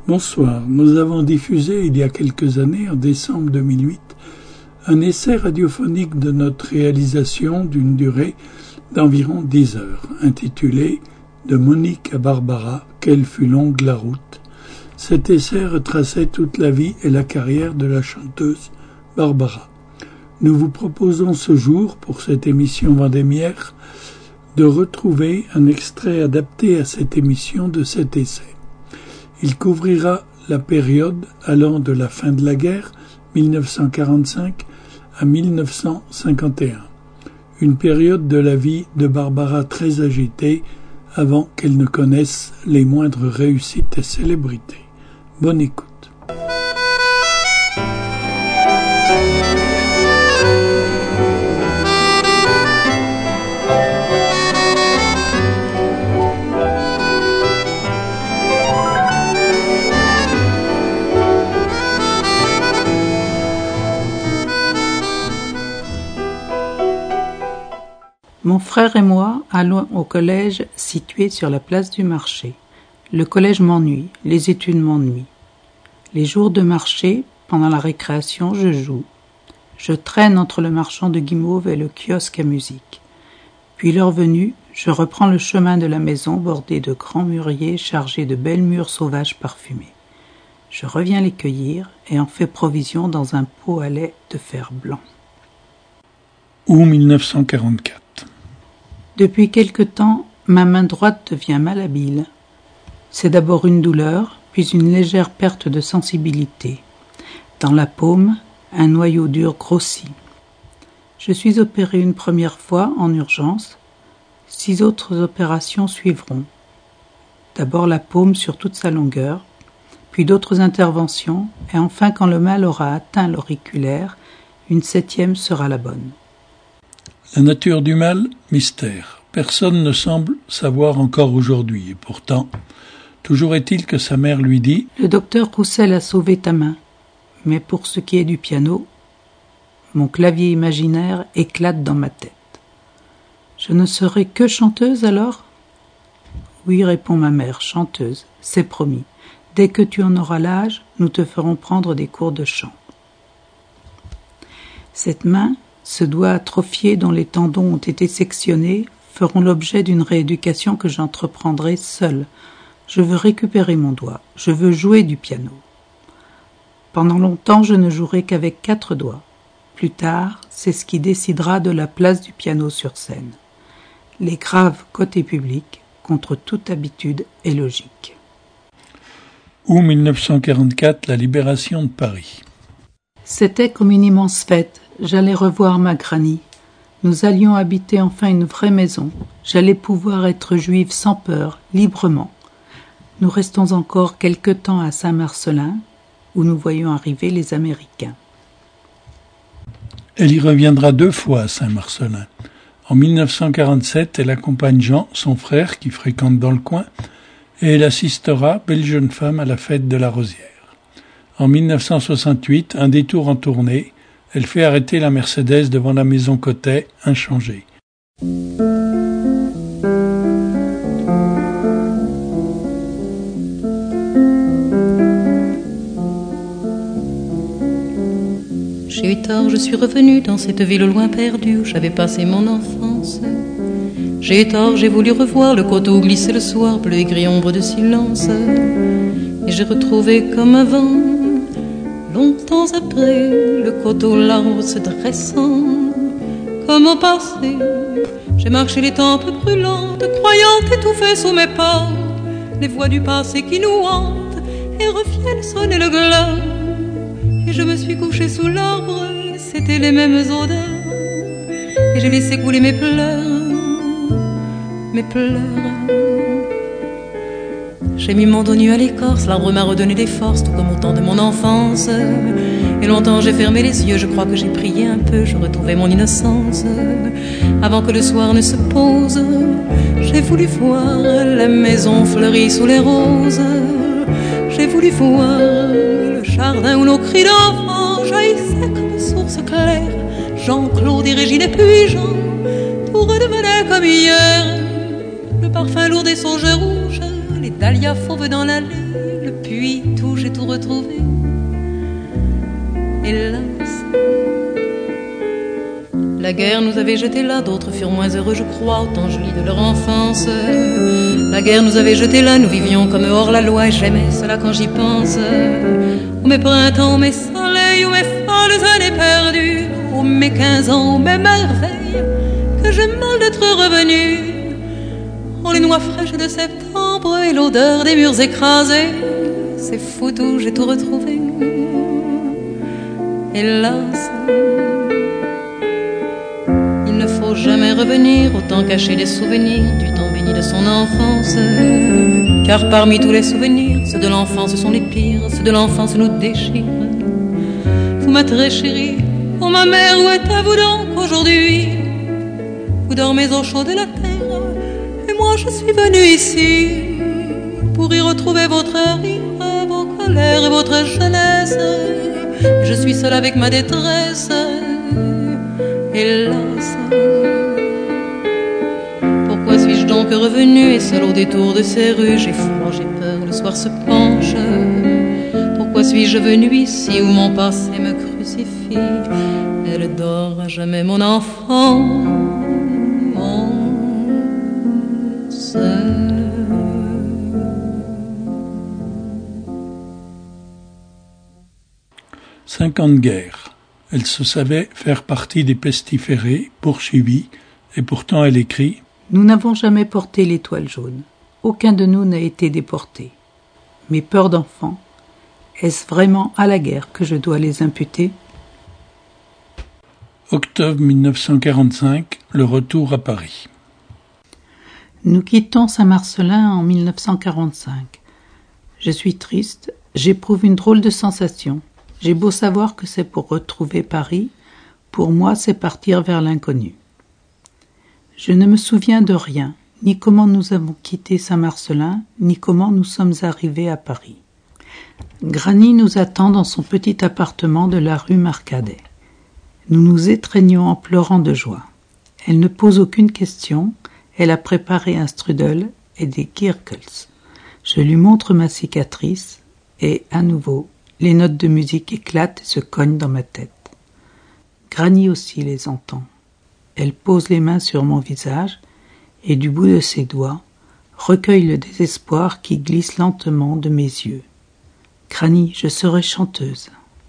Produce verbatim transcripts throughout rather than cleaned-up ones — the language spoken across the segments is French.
Bonsoir, nous avons diffusé il y a quelques années, en décembre deux mille huit, un essai radiophonique de notre réalisation d'une durée d'environ dix heures, intitulé « De Monique à Barbara, quelle fut longue la route ». Cet essai retraçait toute la vie et la carrière de la chanteuse Barbara. Nous vous proposons ce jour, pour cette émission vendémiaire, de retrouver un extrait adapté à cette émission de cet essai. Il couvrira la période allant de la fin de la guerre, mille neuf cent quarante-cinq, à mille neuf cent cinquante et un. Une période de la vie de Barbara très agitée avant qu'elle ne connaisse les moindres réussites et célébrités. Bonne écoute. Mon frère et moi allons au collège situé sur la place du marché. Le collège m'ennuie, les études m'ennuient. Les jours de marché, pendant la récréation, je joue. Je traîne entre le marchand de guimauve et le kiosque à musique. Puis l'heure venue, je reprends le chemin de la maison bordé de grands mûriers chargés de belles mûres sauvages parfumées. Je reviens les cueillir et en fais provision dans un pot à lait de fer blanc. Août mille neuf cent quarante-quatre. Depuis quelque temps, ma main droite devient malhabile. C'est d'abord une douleur, puis une légère perte de sensibilité. Dans la paume, un noyau dur grossit. Je suis opéré une première fois en urgence. Six autres opérations suivront. D'abord la paume sur toute sa longueur, puis d'autres interventions, et enfin quand le mal aura atteint l'auriculaire, une septième sera la bonne. La nature du mal, mystère. Personne ne semble savoir encore aujourd'hui, et pourtant, toujours est-il que sa mère lui dit « Le docteur Roussel a sauvé ta main, mais pour ce qui est du piano, mon clavier imaginaire éclate dans ma tête. Je ne serai que chanteuse alors ?» « Oui, répond ma mère, chanteuse, c'est promis. Dès que tu en auras l'âge, nous te ferons prendre des cours de chant. » Cette main, ce doigt atrophié dont les tendons ont été sectionnés, feront l'objet d'une rééducation que j'entreprendrai seule. Je veux récupérer mon doigt, je veux jouer du piano. Pendant longtemps, je ne jouerai qu'avec quatre doigts. Plus tard, c'est ce qui décidera de la place du piano sur scène. Les graves côté public, contre toute habitude et logique. Août mille neuf cent quarante-quatre, la libération de Paris. C'était comme une immense fête. J'allais revoir ma granny. Nous allions habiter enfin une vraie maison. J'allais pouvoir être juive sans peur, librement. Nous restons encore quelque temps à Saint-Marcellin, où nous voyons arriver les Américains. Elle y reviendra deux fois à Saint-Marcellin. En mille neuf cent quarante-sept, elle accompagne Jean, son frère, qui fréquente dans le coin, et elle assistera, belle jeune femme, à la fête de la Rosière. En mille neuf cent soixante-huit, un détour en tournée, elle fait arrêter la Mercedes devant la maison Cotet, inchangée. J'ai eu tort, je suis revenue dans cette ville au loin perdue où j'avais passé mon enfance. J'ai eu tort, j'ai voulu revoir le coteau glisser le soir, bleu et gris ombre de silence. Et j'ai retrouvé comme avant, longtemps après, le coteau l'arbre se dressant. Comme au passé, j'ai marché les tempes brûlantes, croyant étouffer sous mes pas les voix du passé qui nous hantent et reviennent sonner le glas. Et je me suis couchée sous l'arbre, c'était les mêmes odeurs. Et j'ai laissé couler mes pleurs, mes pleurs. J'ai mis mon dos nu à l'écorce, l'arbre m'a redonné des forces, tout comme au temps de mon enfance. Et longtemps j'ai fermé les yeux, je crois que j'ai prié un peu, je retrouvais mon innocence. Avant que le soir ne se pose, j'ai voulu voir la maison fleurie sous les roses. J'ai voulu voir le jardin où nos cris d'enfants jaillissaient comme source claire. Jean-Claude et Régine et puis Jean, tout redevenait comme hier. Le parfum lourd des sauges rouges, les dahlias fauves dans l'allée, le puits, tout, j'ai tout retrouvé. Hélas, la guerre nous avait jetés là, d'autres furent moins heureux, je crois, autant je lis de leur enfance. La guerre nous avait jetés là, nous vivions comme hors la loi, et j'aimais cela quand j'y pense. Oh mes printemps, oh mes soleils, oh mes folles années perdues, oh mes quinze ans, oh mes merveilles, que j'ai mal d'être revenu. Oh les noix fraîches de septembre et l'odeur des murs écrasés, c'est fou tout, j'ai tout retrouvé. Hélas, il ne faut jamais revenir, autant cacher les souvenirs du temps béni de son enfance. Car parmi tous les souvenirs, ceux de l'enfance sont les pires, ceux de l'enfance nous déchirent. Vous ma très chérie, oh ma mère, où êtes-vous donc aujourd'hui? Vous dormez au chaud de la terre, et moi je suis venue ici pour y retrouver votre rire, vos colères et votre jeunesse. Et je suis seule avec ma détresse, hélas. Pourquoi suis-je donc revenue et seule au détour de ces rues? J'ai froid, j'ai peur, le soir se penche. Pourquoi suis-je venue ici où mon passé me crucifie? Elle dort à jamais, mon enfant, mon seul. Cinq ans de guerre. Elle se savait faire partie des pestiférés, poursuivis, et pourtant elle écrit « Nous n'avons jamais porté l'étoile jaune. Aucun de nous n'a été déporté. Mes peurs d'enfant, est-ce vraiment à la guerre que je dois les imputer ?» Octobre mille neuf cent quarante-cinq, le retour à Paris. Nous quittons Saint-Marcellin en mille neuf cent quarante-cinq. Je suis triste, j'éprouve une drôle de sensation. J'ai beau savoir que c'est pour retrouver Paris, pour moi c'est partir vers l'inconnu. Je ne me souviens de rien, ni comment nous avons quitté Saint-Marcellin, ni comment nous sommes arrivés à Paris. Granny nous attend dans son petit appartement de la rue Marcadet. Nous nous étreignons en pleurant de joie. Elle ne pose aucune question, elle a préparé un strudel et des kirkels. Je lui montre ma cicatrice et, à nouveau, les notes de musique éclatent et se cognent dans ma tête. Granny aussi les entend. Elle pose les mains sur mon visage et du bout de ses doigts recueille le désespoir qui glisse lentement de mes yeux. Granny, je serai chanteuse.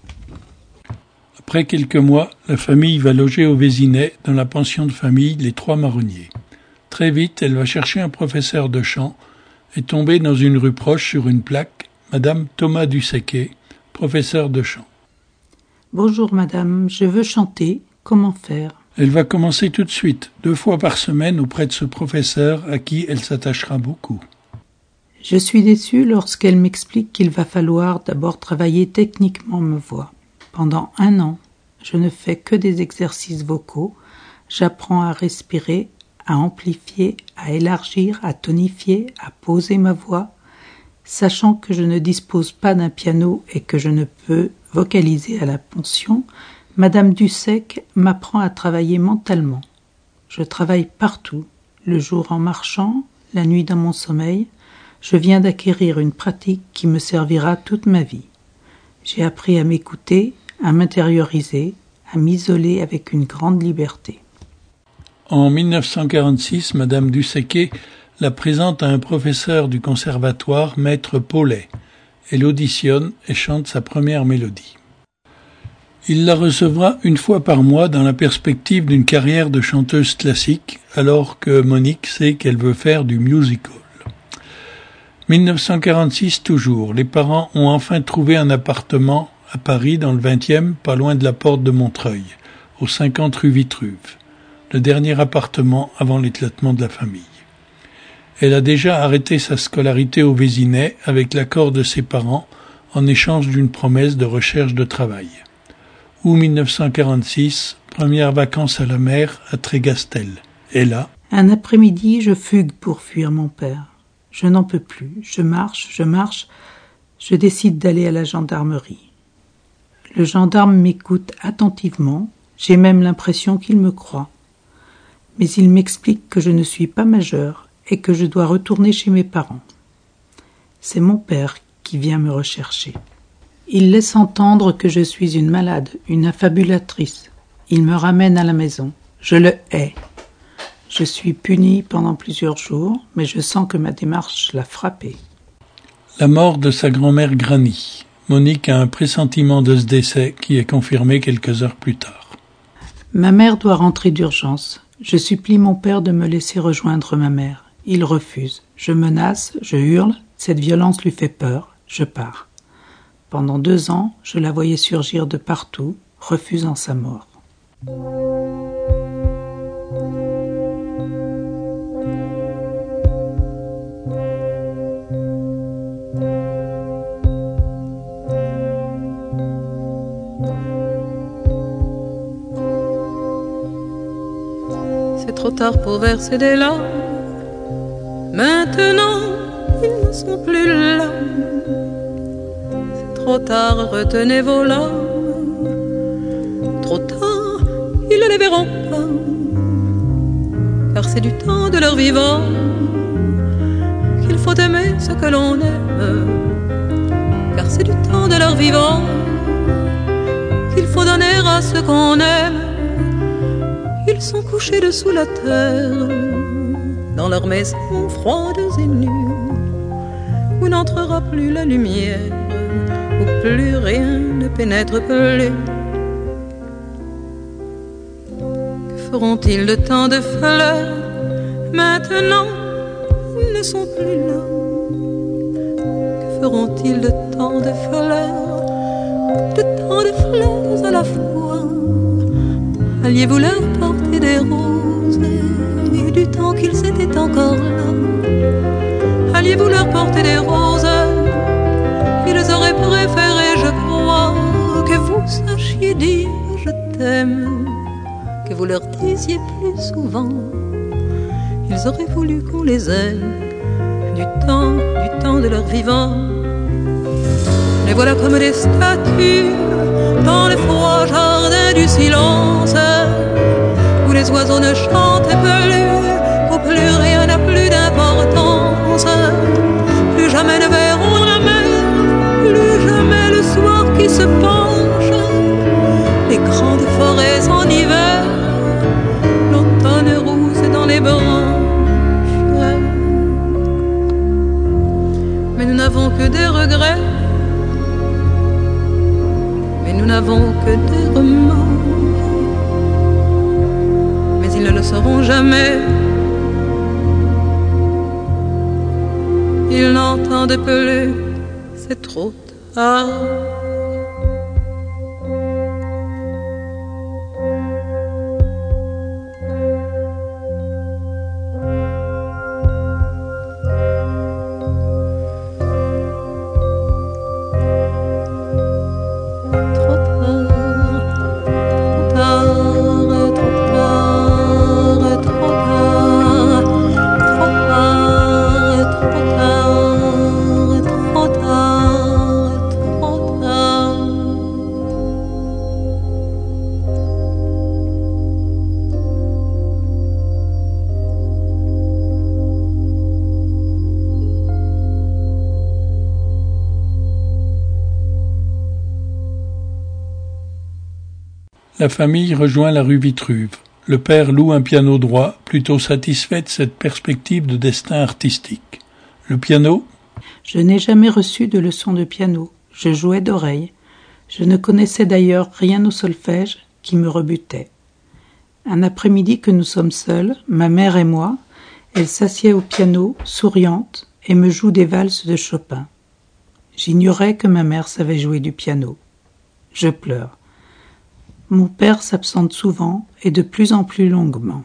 Après quelques mois, la famille va loger au Vésinet dans la pension de famille Les Trois Marronniers. Très vite, elle va chercher un professeur de chant et tomber dans une rue proche sur une plaque « Madame Thomas Dusséquet, professeur de chant ». Bonjour madame, je veux chanter, comment faire? Elle va commencer tout de suite, deux fois par semaine auprès de ce professeur à qui elle s'attachera beaucoup. Je suis déçue lorsqu'elle m'explique qu'il va falloir d'abord travailler techniquement ma voix. Pendant un an, je ne fais que des exercices vocaux, j'apprends à respirer, à amplifier, à élargir, à tonifier, à poser ma voix, sachant que je ne dispose pas d'un piano et que je ne peux vocaliser à la pension, Madame Dusséquet m'apprend à travailler mentalement. Je travaille partout, le jour en marchant, la nuit dans mon sommeil. Je viens d'acquérir une pratique qui me servira toute ma vie. J'ai appris à m'écouter, à m'intérioriser, à m'isoler avec une grande liberté. En mille neuf cent quarante-six, Madame Dusséquet la présente à un professeur du conservatoire, Maître Paulet. Elle auditionne et chante sa première mélodie. Il la recevra une fois par mois dans la perspective d'une carrière de chanteuse classique, alors que Monique sait qu'elle veut faire du musical. mille neuf cent quarante-six toujours, les parents ont enfin trouvé un appartement à Paris dans le vingtième, pas loin de la porte de Montreuil, au cinquante rue Vitruve, le dernier appartement avant l'éclatement de la famille. Elle a déjà arrêté sa scolarité au Vésinet avec l'accord de ses parents en échange d'une promesse de recherche de travail. Août mille neuf cent quarante-six, premières vacances à la mer à Trégastel. Et là, un après-midi, je fugue pour fuir mon père. Je n'en peux plus, je marche, je marche, je décide d'aller à la gendarmerie. Le gendarme m'écoute attentivement, j'ai même l'impression qu'il me croit. Mais il m'explique que je ne suis pas majeure et que je dois retourner chez mes parents. C'est mon père qui vient me rechercher. Il laisse entendre que je suis une malade, une affabulatrice. Il me ramène à la maison. Je le hais. Je suis punie pendant plusieurs jours, mais je sens que ma démarche l'a frappé. La mort de sa grand-mère Granny. Monique a un pressentiment de ce décès qui est confirmé quelques heures plus tard. Ma mère doit rentrer d'urgence. Je supplie mon père de me laisser rejoindre ma mère. Il refuse. Je menace, je hurle. Cette violence lui fait peur. Je pars. Pendant deux ans, je la voyais surgir de partout, refusant sa mort. C'est trop tard pour verser des larmes. Maintenant, ils ne sont plus là. C'est trop tard, retenez vos larmes. Trop tard, ils ne les verront pas. Car c'est du temps de leur vivant qu'il faut aimer ce que l'on aime. Car c'est du temps de leur vivant qu'il faut donner à ce qu'on aime. Ils sont couchés dessous la terre, dans leur maison froides et nues, où n'entrera plus la lumière, où plus rien ne pénètre plus. Que feront-ils de tant de fleurs? Maintenant, ils ne sont plus là. Que feront-ils de tant de fleurs? De tant de fleurs à la fois? Alliez-vous leur porter des roses et du temps qu'ils étaient encore là? Alliez-vous leur porter des roses? Ils auraient préféré, je crois, que vous sachiez dire je t'aime, que vous leur disiez plus souvent. Ils auraient voulu qu'on les aime du temps, du temps de leur vivant. Les voilà comme des statues dans le froid jardin du silence, où les oiseaux ne chantent plus, où plus rien n'a plus d'importance. Plus jamais ne verront la mer, plus jamais le soir qui se penche, les grandes forêts en hiver, l'automne rousse dans les branches. Mais nous n'avons que des regrets, nous n'avons que des remords, mais ils ne le sauront jamais. Ils n'entendent plus, c'est trop tard. La famille rejoint la rue Vitruve. Le père loue un piano droit, plutôt satisfait de cette perspective de destin artistique. Le piano? Je n'ai jamais reçu de leçon de piano. Je jouais d'oreille. Je ne connaissais d'ailleurs rien au solfège qui me rebutait. Un après-midi que nous sommes seuls, ma mère et moi, elle s'assied au piano, souriante, et me joue des valses de Chopin. J'ignorais que ma mère savait jouer du piano. Je pleure. Mon père s'absente souvent et de plus en plus longuement.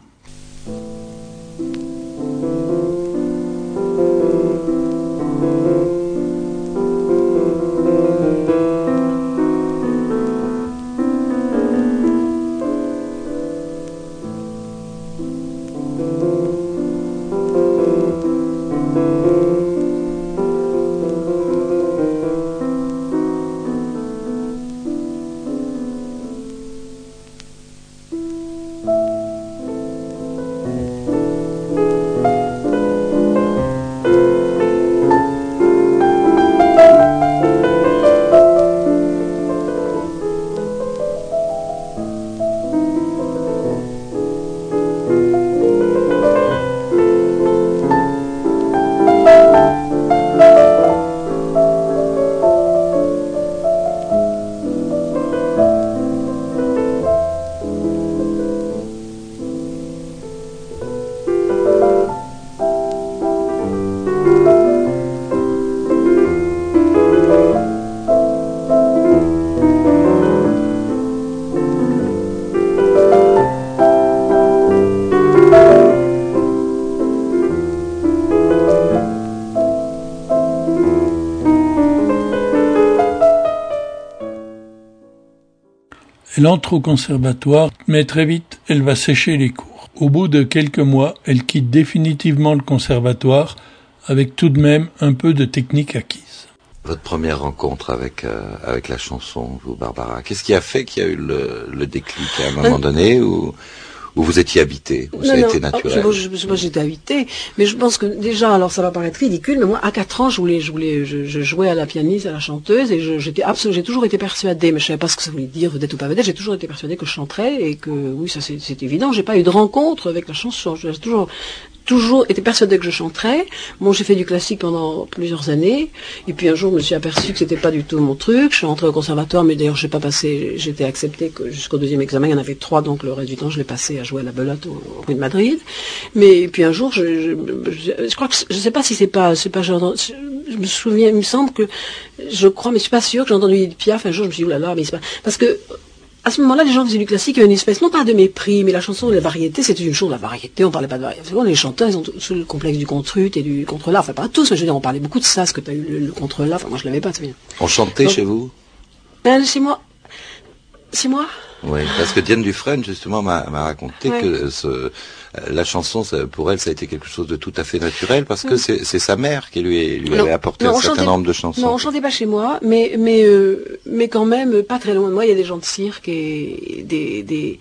Elle entre au conservatoire, mais très vite, elle va sécher les cours. Au bout de quelques mois, elle quitte définitivement le conservatoire, avec tout de même un peu de technique acquise. Votre première rencontre avec euh, avec la chanson, vous, Barbara, qu'est-ce qui a fait qu'il y a eu le, le déclic à un moment donné où, où vous étiez habitée, où non, ça a non, été naturel? Moi, je, je, moi, j'étais habitée, mais je pense que déjà, alors ça va paraître ridicule, mais moi, à quatre ans, je voulais, je voulais, je, je jouais à la pianiste, à la chanteuse, et je, j'étais absolument, j'ai toujours été persuadée, mais je savais pas ce que ça voulait dire, vedette ou pas vedette, j'ai toujours été persuadée que je chanterais, et que, oui, ça c'est, c'est évident, j'ai pas eu de rencontre avec la chanson, j'ai toujours, toujours été persuadée que je chanterais. Bon, j'ai fait du classique pendant plusieurs années, et puis un jour, je me suis aperçue que c'était pas du tout mon truc. Je suis rentrée au conservatoire, mais d'ailleurs, j'ai pas passé, j'étais acceptée que jusqu'au deuxième examen, il y en avait trois, donc le reste du temps, je l'ai passé à jouer à la belote au, au rue de Madrid. Mais puis un jour, je, je, je, je crois que, je sais pas si c'est pas, c'est pas, je, je me souviens, il me semble que, je crois, mais je suis pas sûre que j'ai entendu Edith Piaf. Un jour, je me suis dit, oulala, mais c'est pas, parce que, à ce moment-là, les gens faisaient du classique, il y avait une espèce, non pas de mépris, mais la chanson de la variété, c'était une chose, la variété, on parlait pas de variété. Les chanteurs, ils ont tout le complexe du contre-ut et du contre-là, enfin pas tous, mais je veux dire, on parlait beaucoup de ça, ce que t'as eu le, le contre-là, enfin moi je l'avais pas, c'est bien. On chantait donc, chez vous? Ben, chez moi, chez moi? Oui, parce que Diane Dufresne, justement, m'a, m'a raconté ouais. que ce, la chanson, ça, pour elle, ça a été quelque chose de tout à fait naturel, parce que c'est, c'est sa mère qui lui, lui non, avait apporté non, un certain nombre de chansons. Non, on chantait pas chez moi, mais mais euh, mais quand même pas très loin de moi. Il y a des gens de cirque et des des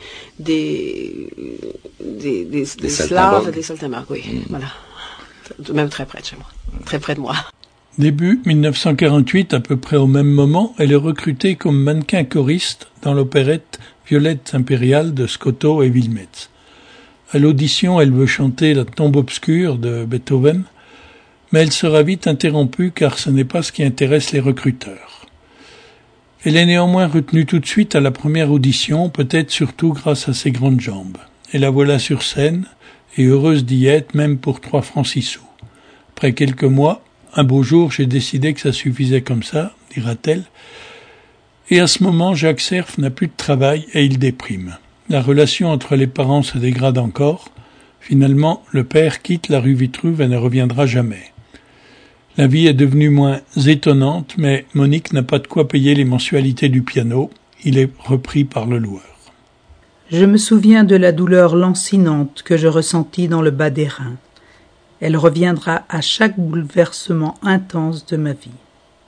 des des, des, des slaves, des saltimbanques, oui, mmh. voilà, même très près de chez moi, très près de moi. Début dix-neuf cent quarante-huit, à peu près au même moment, elle est recrutée comme mannequin choriste dans l'opérette Violette impériale de Scotto et Wilmetz. À l'audition, elle veut chanter La tombe obscure de Beethoven, mais elle sera vite interrompue car ce n'est pas ce qui intéresse les recruteurs. Elle est néanmoins retenue tout de suite à la première audition, peut-être surtout grâce à ses grandes jambes. Et la voilà sur scène, et heureuse d'y être, même pour trois francs six sous. Après quelques mois, un beau jour, j'ai décidé que ça suffisait comme ça, dira-t-elle. Et à ce moment, Jacques Serf n'a plus de travail et il déprime. La relation entre les parents se dégrade encore. Finalement, le père quitte la rue Vitruve et ne reviendra jamais. La vie est devenue moins étonnante, mais Monique n'a pas de quoi payer les mensualités du piano. Il est repris par le loueur. Je me souviens de la douleur lancinante que je ressentis dans le bas des reins. Elle reviendra à chaque bouleversement intense de ma vie.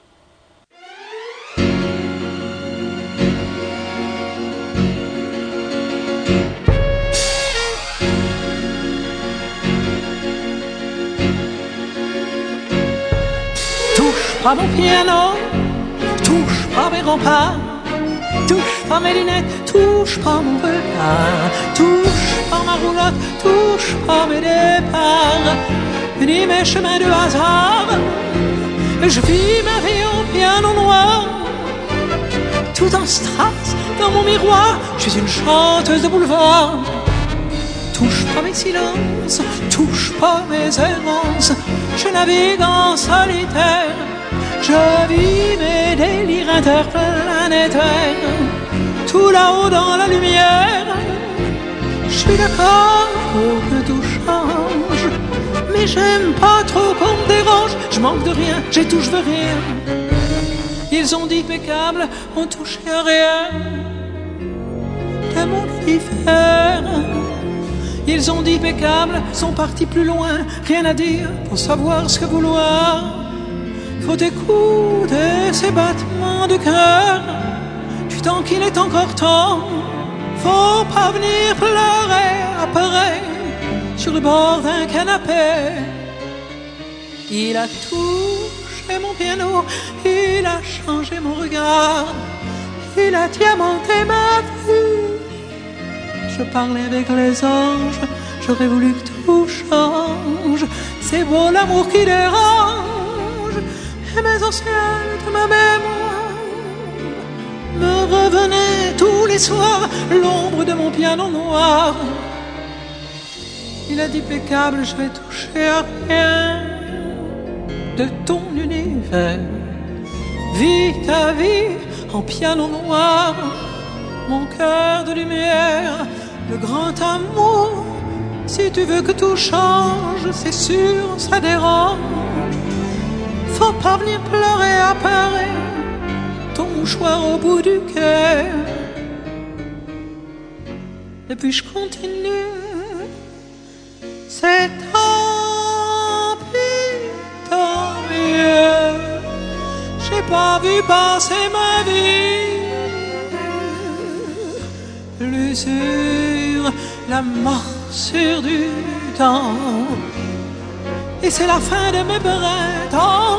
Touche pas mon piano, touche pas mes remparts, touche pas mes lunettes, touche pas mon regard, touche pas ma roulotte, touche pas mes départs, ni mes chemins de hasard. Je vis ma vie au piano noir, tout en strass dans mon miroir. Je suis une chanteuse de boulevard. Touche pas mes silences, touche pas mes errances. Je navigue en solitaire, je vis mes délires interplanétaires. Tout là-haut dans la lumière, je suis d'accord pour que tout change, mais j'aime pas trop qu'on me dérange. Je manque de rien, j'ai tout, je veux rien. Ils ont dit impeccable, on touche à rien de mon faire. Ils ont dit impeccable, sont partis plus loin. Rien à dire pour savoir ce que vouloir. Faut écouter ces battements de cœur. Du temps qu'il est encore temps. Faut pas venir pleurer après sur le bord d'un canapé. Il a touché mon piano, il a changé mon regard, il a diamanté ma vie. Je parlais avec les anges, j'aurais voulu que tout change. C'est beau l'amour qui dérange. Et mes océans de ma mémoire me revenaient tous les soirs, l'ombre de mon piano noir. Il a dit impeccable, je vais toucher à rien de ton univers. Vis ta vie en piano noir, mon cœur de lumière, le grand amour. Si tu veux que tout change, c'est sûr, ça dérange. Faut pas venir pleurer à Paris, ton mouchoir au bout du quai. et puis je continue. C'est tant pis, tant mieux. J'ai pas vu passer ma vie l'usure, la morsure du temps. Et c'est la fin de mes printemps.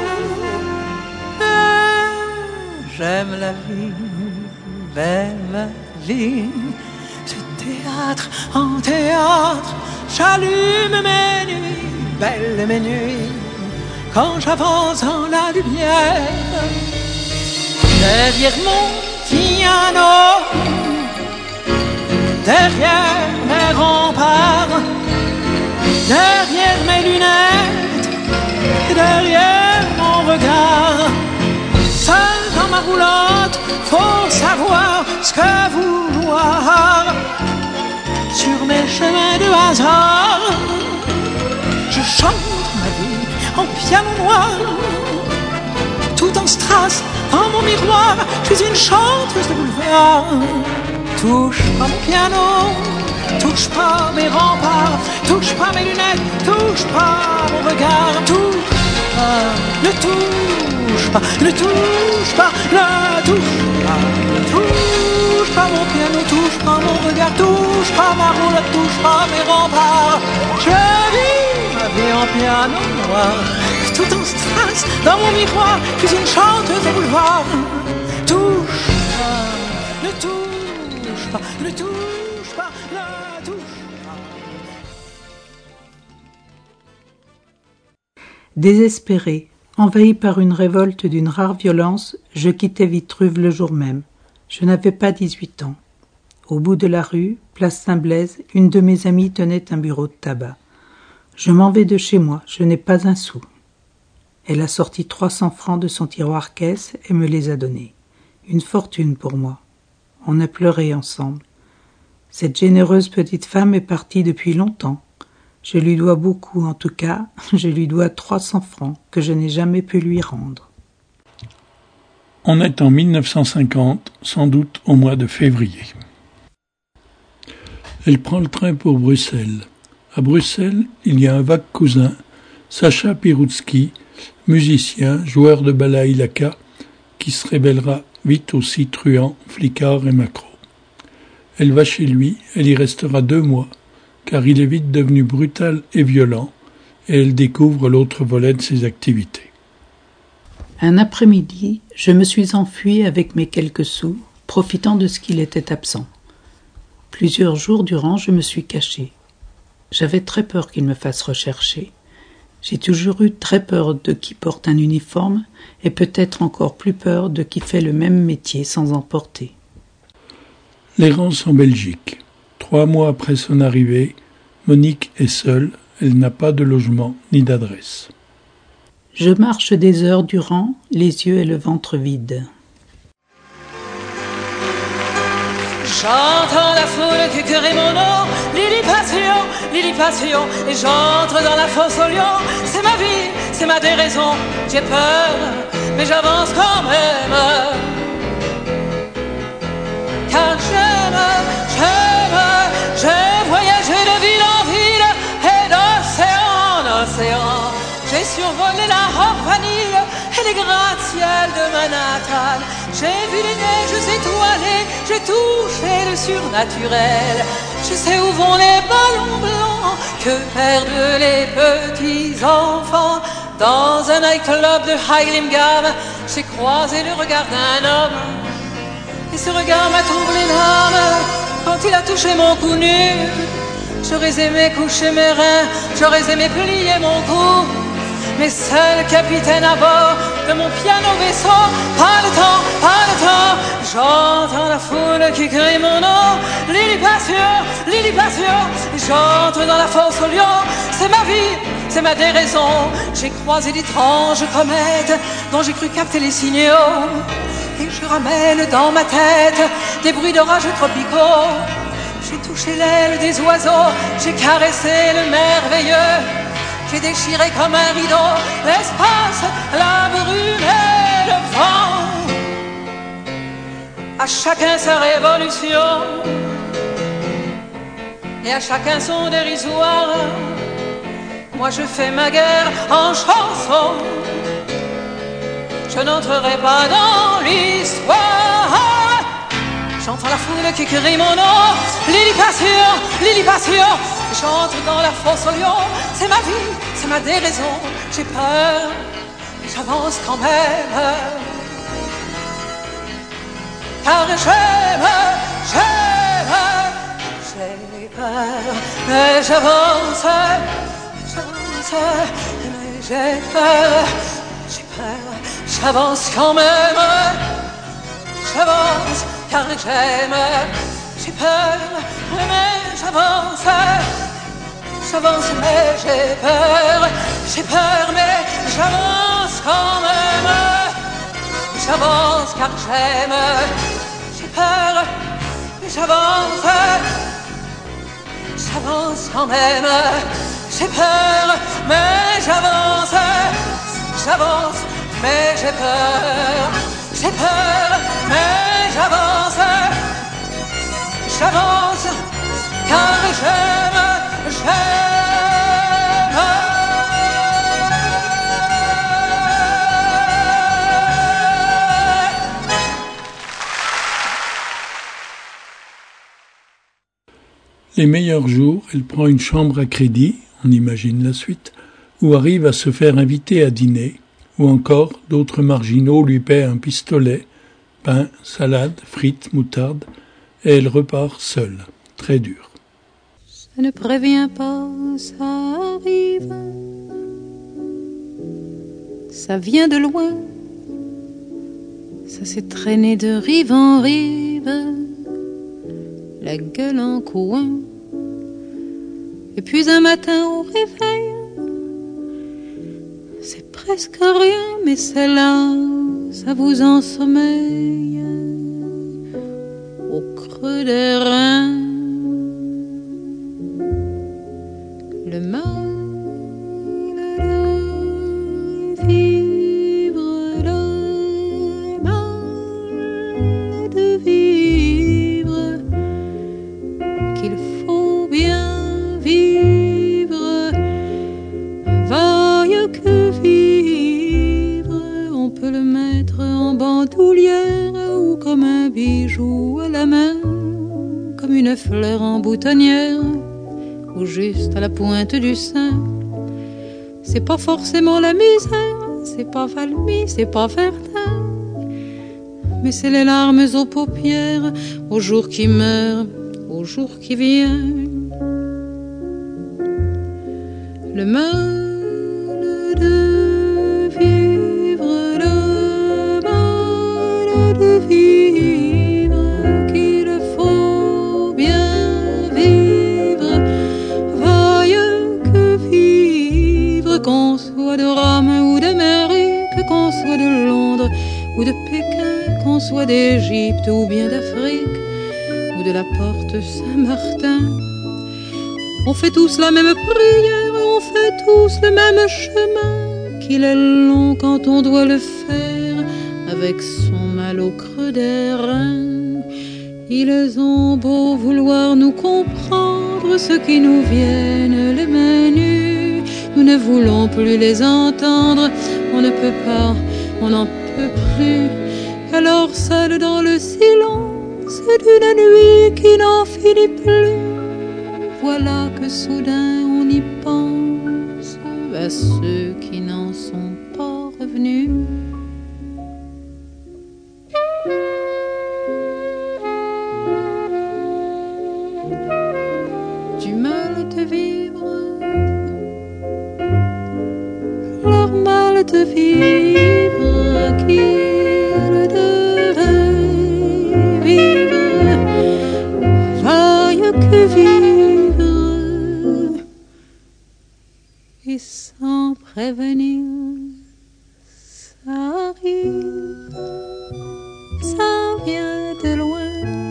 J'aime la vie, belle ma vie. C'est théâtre en théâtre. J'allume mes nuits, belles mes nuits, quand j'avance en la lumière. Derrière mon piano, derrière mes remparts, derrière mes lunettes, derrière mon regard. Seul dans ma roulotte, faut savoir ce que vouloir. Sur mes chemins de hasard, je chante ma vie en piano noir. Tout en strass, dans mon miroir, je suis une chanteuse de boulevard. Touche pas mon piano, touche pas mes remparts, touche pas mes lunettes, touche pas mon regard, touche pas, ne touche pas, ne touche pas, ne touche pas, ne touche pas mon piano, touche pas mon regard, touche pas ma roulotte, touche pas mes remparts. Je vis ma vie en piano noir, tout en strass, dans mon miroir, je suis une chanteuse de boulevard. Touche pas, ne touche pas, ne touche pas, ne touche pas. Désespéré, envahi par une révolte d'une rare violence, je quittai Vitruve le jour même. Je n'avais pas dix-huit ans. Au bout de la rue, place Saint-Blaise, une de mes amies tenait un bureau de tabac. Je m'en vais de chez moi, je n'ai pas un sou. Elle a sorti trois cents francs de son tiroir caisse et me les a donnés. Une fortune pour moi. On a pleuré ensemble. Cette généreuse petite femme est partie depuis longtemps. Je lui dois beaucoup, en tout cas, je lui dois trois cents francs que je n'ai jamais pu lui rendre. On est en mille neuf cent cinquante, sans doute au mois de février. Elle prend le train pour Bruxelles. À Bruxelles, il y a un vague cousin, Sacha Piroutsky, musicien, joueur de balaïlaka, qui se révélera vite aussi truand, flicard et macro. Elle va chez lui, elle y restera deux mois, car il est vite devenu brutal et violent, et elle découvre l'autre volet de ses activités. Un après-midi, je me suis enfui avec mes quelques sous, profitant de ce qu'il était absent. Plusieurs jours durant, je me suis caché. J'avais très peur qu'il me fasse rechercher. J'ai toujours eu très peur de qui porte un uniforme et peut-être encore plus peur de qui fait le même métier sans en porter. L'errance en Belgique. Trois mois après son arrivée, Monique est seule, elle n'a pas de logement ni d'adresse. Je marche des heures durant, les yeux et le ventre vides. J'entends la foule qui crie mon nom, Lili Passion, Lili Passion, et j'entre dans la fosse au lion. C'est ma vie, c'est ma déraison, j'ai peur, mais j'avance quand même. Car j'aime, j'aime, j'ai voyagé de ville en ville et d'océan en océan. J'ai survolé la Horvanille et les gratte-ciel de Manhattan. J'ai vu les neiges étoilées, j'ai touché le surnaturel. Je sais où vont les ballons blancs que perdent les petits enfants. Dans un nightclub de Heiligendamm, j'ai croisé le regard d'un homme. Et ce regard m'a troublé l'âme quand il a touché mon cou nu. J'aurais aimé coucher mes reins, j'aurais aimé plier mon cou. Mais seul capitaine à bord de mon piano vaisseau, pas le temps, pas le temps. J'entends la foule qui crie mon nom, Lili Passion, Lili Passion. J'entre dans la fosse au lion, c'est ma vie, c'est ma déraison. J'ai croisé d'étranges comètes dont j'ai cru capter les signaux. Et je ramène dans ma tête des bruits d'orages tropicaux. J'ai touché l'aile des oiseaux, j'ai caressé le merveilleux. J'ai déchiré comme un rideau l'espace, la brume et le vent. À chacun sa révolution. et à chacun son dérisoire. Moi je fais ma guerre en chanson, je n'entrerai pas dans l'histoire. J'entends la foule qui crie mon nom, Lily Passion, Lily Passion. J'entre dans la fosse au lion, c'est ma vie, c'est ma déraison. J'ai peur, mais j'avance quand même, car j'aime, j'aime, j'ai peur, mais j'avance, j'avance, mais j'ai peur, j'ai peur, j'avance quand même, j'avance, car j'aime, j'ai peur, mais j'avance, j'avance, mais j'ai peur, j'ai peur, mais j'avance quand même, j'avance car j'aime, j'ai peur, mais j'avance, j'avance quand même, j'ai peur, mais j'avance, j'avance, mais j'ai peur, j'ai peur, mais j'avance, j'avance, car j'aime, j'aime. Les meilleurs jours, elle prend une chambre à crédit, on imagine la suite, ou arrive à se faire inviter à dîner, ou encore d'autres marginaux lui paient un pistolet, pain, salade, frites, moutarde, et elle repart seule, très dure. Ça ne prévient pas, ça arrive, ça vient de loin, ça s'est traîné de rive en rive, la gueule en coin. Et puis un matin au réveil, c'est presque rien, mais c'est là, ça vous ensommeille au creux des reins. Le mal de vivre, le mal de vivre, qu'il faut bien vivre, vaille que vivre. On peut le mettre en bandoulière ou comme un bijou à la main, comme une fleur en boutonnière, ou juste à la pointe du sein. C'est pas forcément la misère, c'est pas Valmy, c'est pas Verdun, mais c'est les larmes aux paupières, au jour qui meurt, au jour qui vient. Le mal de vivre, le mal de vivre, qu'il faut bien vivre, vaille que vivre, qu'on soit de Rome ou d'Amérique, qu'on soit de Londres ou de Pékin, qu'on soit d'Égypte ou bien d'Afrique, ou de la porte Saint-Martin. On fait tous la même prière, on fait tous le même chemin, qu'il est long quand on doit le faire, avec son mal au creux des reins. Ils ont beau vouloir nous comprendre, ceux qui nous viennent les mains nues, nous ne voulons plus les entendre, on ne peut pas, on n'en peut plus. Alors seul dans le silence d'une nuit qui n'en finit plus, voilà que soudain on y pense à ceux qui n'en sont pas revenus. Du mal de vivre, leur mal de vivre, qu'ils devaient vivre, vaille que vivre, et sans prévenir, ça arrive, ça vient de loin,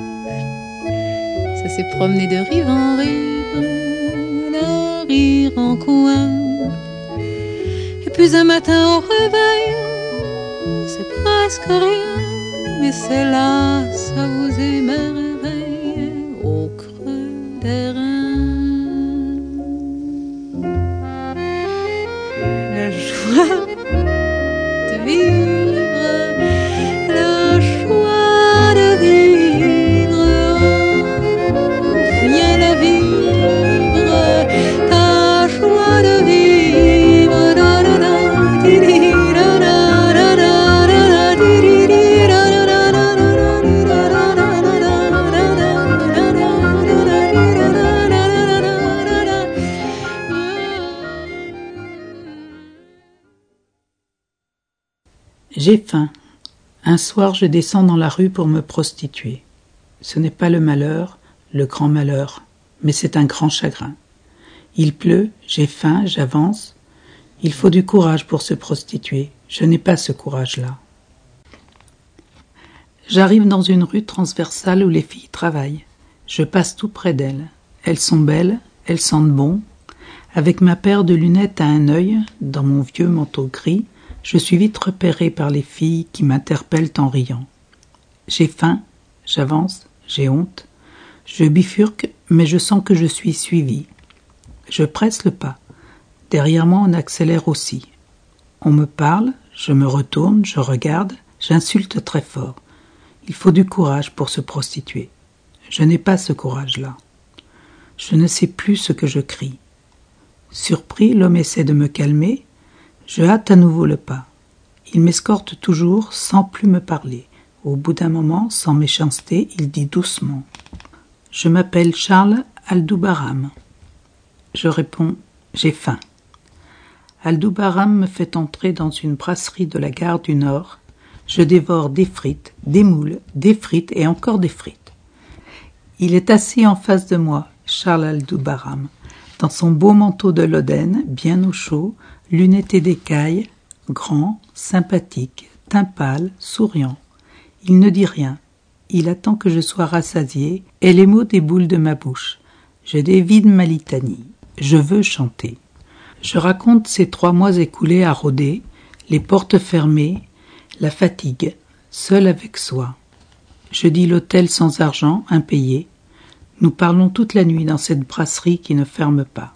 ça s'est promené de rive en rive, le rire en coin. Et puis un matin au réveil, c'est presque rien, mais c'est là, ça vous émerveille au creux des reins. J'ai faim. Un soir, je descends dans la rue pour me prostituer. Ce n'est pas le malheur, le grand malheur, mais c'est un grand chagrin. Il pleut, j'ai faim, j'avance. Il faut du courage pour se prostituer. Je n'ai pas ce courage-là. J'arrive dans une rue transversale où les filles travaillent. Je passe tout près d'elles. Elles sont belles, elles sentent bon. Avec ma paire de lunettes à un œil, dans mon vieux manteau gris, je suis vite repéré par les filles qui m'interpellent en riant. J'ai faim, j'avance, j'ai honte. Je bifurque, mais je sens que je suis suivi. Je presse le pas. Derrière moi, on accélère aussi. On me parle, je me retourne, je regarde, j'insulte très fort. Il faut du courage pour se prostituer. Je n'ai pas ce courage-là. Je ne sais plus ce que je crie. Surpris, l'homme essaie de me calmer. Je hâte à nouveau le pas. Il m'escorte toujours sans plus me parler. Au bout d'un moment, sans méchanceté, il dit doucement « Je m'appelle Charles Aldoubaram ». Je réponds « J'ai faim ». Aldoubaram me fait entrer dans une brasserie de la gare du Nord. Je dévore des frites, des moules, des frites et encore des frites. Il est assis en face de moi, Charles Aldoubaram, dans son beau manteau de Lodène, bien au chaud, lunettes et d'écailles, grand, sympathique, teint pâle, souriant. Il ne dit rien. Il attend que je sois rassasié et les mots déboulent de ma bouche. Je dévide ma litanie. Je veux chanter. Je raconte ces trois mois écoulés à rôder, les portes fermées, la fatigue, seul avec soi. Je dis l'hôtel sans argent, impayé. Nous parlons toute la nuit dans cette brasserie qui ne ferme pas.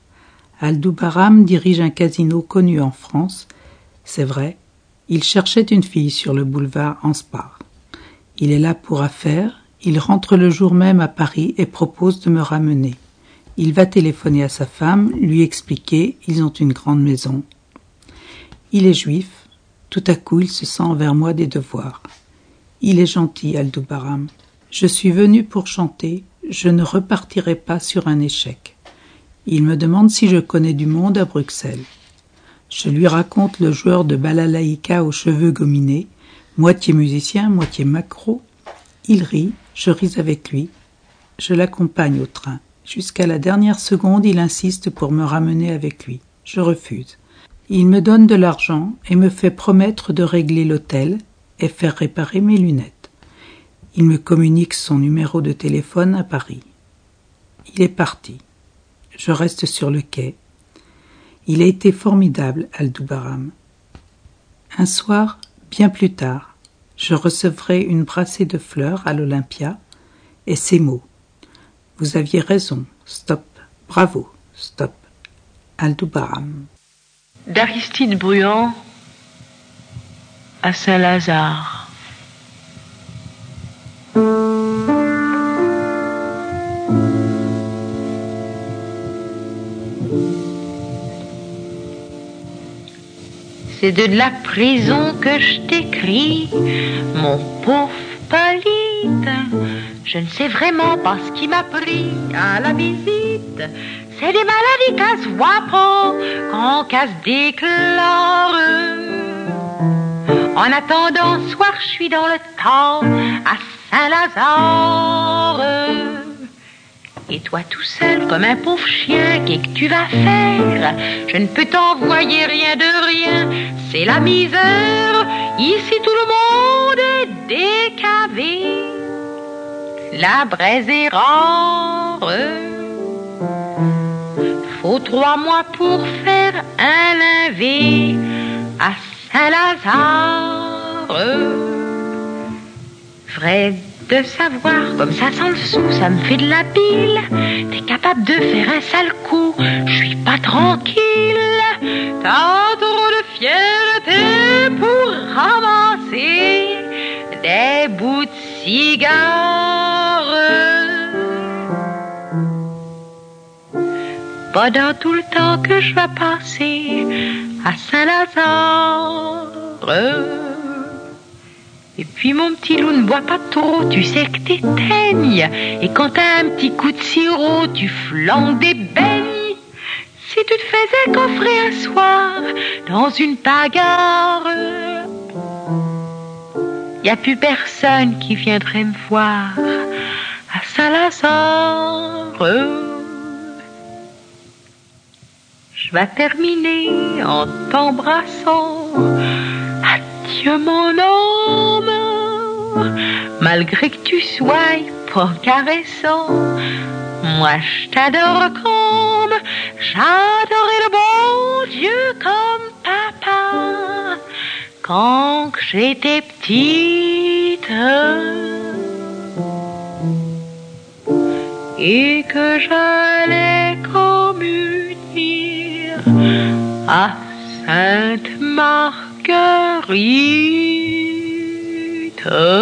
Aldoubaram dirige un casino connu en France. C'est vrai, il cherchait une fille sur le boulevard Anspar. Il est là pour affaires, il rentre le jour même à Paris et propose de me ramener. Il va téléphoner à sa femme, lui expliquer, ils ont une grande maison. Il est juif, tout à coup il se sent envers moi des devoirs. Il est gentil, Aldoubaram. Je suis venu pour chanter, je ne repartirai pas sur un échec. Il me demande si je connais du monde à Bruxelles. Je lui raconte le joueur de balalaïka aux cheveux gominés, moitié musicien, moitié macro. Il rit, je ris avec lui. Je l'accompagne au train. Jusqu'à la dernière seconde, il insiste pour me ramener avec lui. Je refuse. Il me donne de l'argent et me fait promettre de régler l'hôtel et faire réparer mes lunettes. Il me communique son numéro de téléphone à Paris. Il est parti. Je reste sur le quai. Il a été formidable, Aldoubaram. Un soir, bien plus tard, je recevrai une brassée de fleurs à l'Olympia et ces mots. Vous aviez raison, stop, bravo, stop, Aldoubaram. D'Aristide Bruand à Saint-Lazare. C'est de la prison que je t'écris, mon pauvre Palite. Je ne sais vraiment pas ce qui m'a pris à la visite. C'est des maladies qu'à se voit pas quand qu'à se déclare. En attendant, ce soir, je suis dans le temps à Saint-Lazare. Et toi tout seul, comme un pauvre chien, qu'est-ce que tu vas faire? Je ne peux t'envoyer rien de rien, c'est la misère. Ici tout le monde est décavé, la braise est rare. Faut trois mois pour faire un linvé à Saint-Lazare. Vrai de savoir, comme ça sans le sou, ça me fait de la bile. T'es capable de faire un sale coup, je suis pas tranquille. T'as trop de fierté pour ramasser des bouts de cigares. Pendant tout le temps que je vais passer à Saint-Lazare. Et puis mon petit loup, ne bois pas trop, tu sais que t'éteignes. Et quand t'as un petit coup de sirop, tu flanques des beignes. Si tu te faisais coffrer un soir dans une bagarre, y a plus personne qui viendrait me voir à Saint-Lazare. Je vais terminer en t'embrassant. Adieu mon homme, malgré que tu sois pas caressant. Moi je t'adore comme j'adorais le bon Dieu comme papa quand j'étais petite et que j'allais communir à Sainte Marguerite.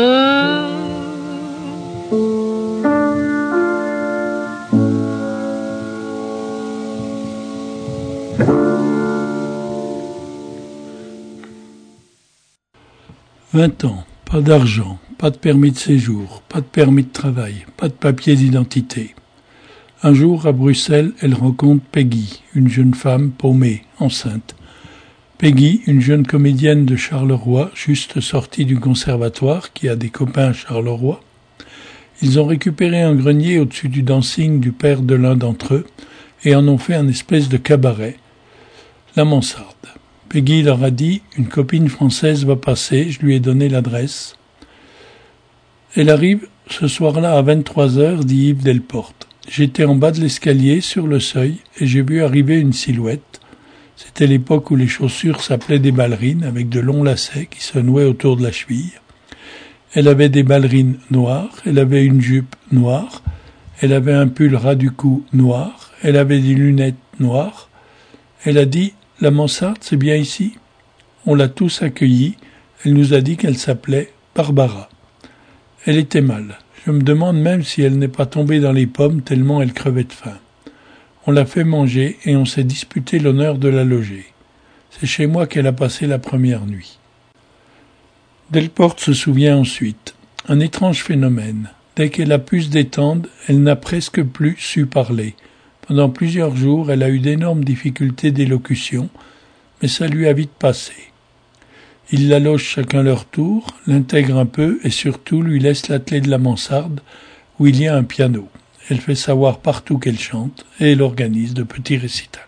Vingt ans, pas d'argent, pas de permis de séjour, pas de permis de travail, pas de papier d'identité. Un jour, à Bruxelles, elle rencontre Peggy, une jeune femme paumée, enceinte. Peggy, une jeune comédienne de Charleroi, juste sortie du conservatoire, qui a des copains à Charleroi. Ils ont récupéré un grenier au-dessus du dancing du père de l'un d'entre eux et en ont fait un espèce de cabaret, la mansarde. Peggy leur a dit « Une copine française va passer, je lui ai donné l'adresse. » Elle arrive ce soir-là à vingt-trois heures, dit Yves Delporte. J'étais en bas de l'escalier, sur le seuil, et j'ai vu arriver une silhouette. C'était l'époque où les chaussures s'appelaient des ballerines, avec de longs lacets qui se nouaient autour de la cheville. Elle avait des ballerines noires, elle avait une jupe noire, elle avait un pull ras du cou noir, elle avait des lunettes noires. Elle a dit « La mansarde, c'est bien ici ?» On l'a tous accueillie. Elle nous a dit qu'elle s'appelait Barbara. Elle était mal. Je me demande même si elle n'est pas tombée dans les pommes tellement elle crevait de faim. On l'a fait manger et on s'est disputé l'honneur de la loger. C'est chez moi qu'elle a passé la première nuit. Delporte se souvient ensuite. Un étrange phénomène. Dès qu'elle a pu se détendre, elle n'a presque plus su parler. Pendant plusieurs jours, elle a eu d'énormes difficultés d'élocution, mais ça lui a vite passé. Ils la logent chacun leur tour, l'intègrent un peu et surtout lui laissent la clé de la mansarde où il y a un piano. Elle fait savoir partout qu'elle chante et elle organise de petits récitals.